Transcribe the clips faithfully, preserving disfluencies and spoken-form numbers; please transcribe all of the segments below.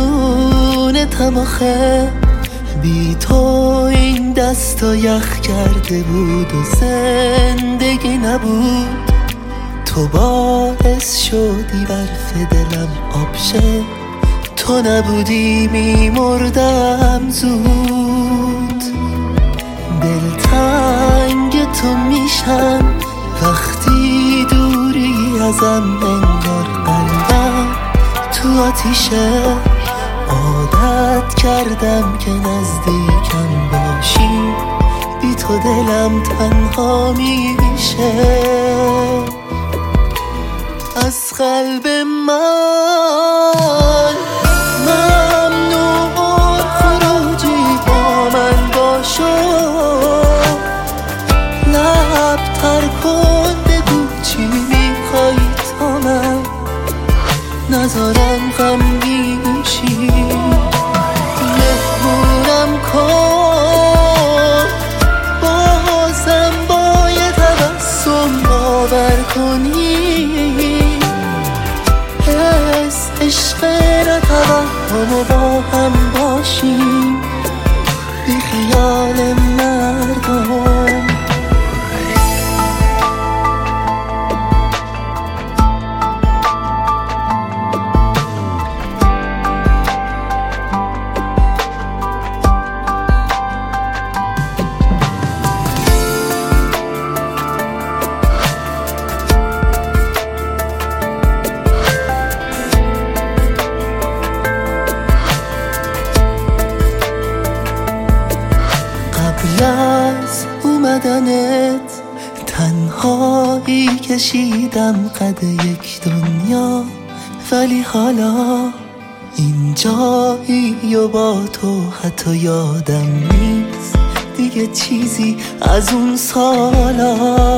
ممنونتم آخه، بی تو این دستا یخ کرده بود و زندگی نبود. تو باعث شدی برف دلم آب شه، تو نبودی میمردم زود. دلتنگ تو میشم وقتی دوری ازم، انگار قلبم تو آتیشه. عادت کردم که نزدیکم باشی، بی تو دلم تنها میشه. از قلب من ممنون خروجی با من باشو، لب تر کن بگو چی میخوای تا من نذارم غمگین شی. مهمونم کن بازم با یه تبسم باور کنی، حس عشق نتوهم و با هم باشیم بی خیال مردم. قبل از اومدنت تنهایی کشیدم قد یک دنیا، ولی حالا این جایی و با تو حتی یادم نیست دیگه چیزی از اون سالا.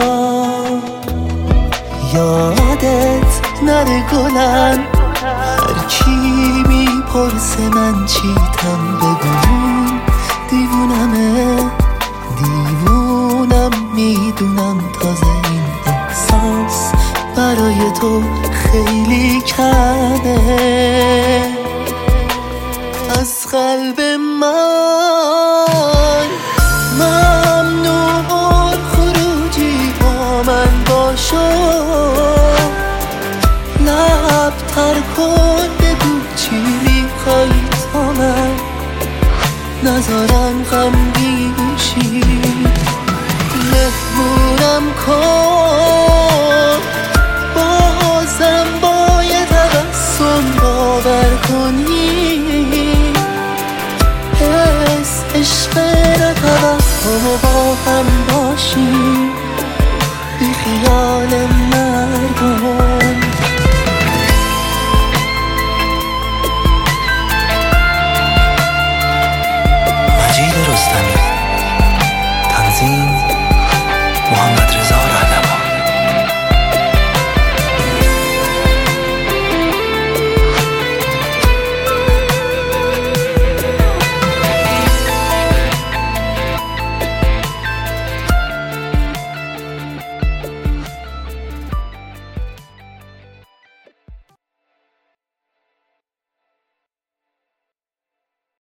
یادت نره گلن، هر کی میپرسه من چیتم بگون دیوونمه. دیوونم میدونم تازه این احساس برای تو خیلی کمه. از قلب من ممنون خروجی با من باشو، لب تر کن بگو چی میخوای تا من نذارم غمگین شی. مهمونم کن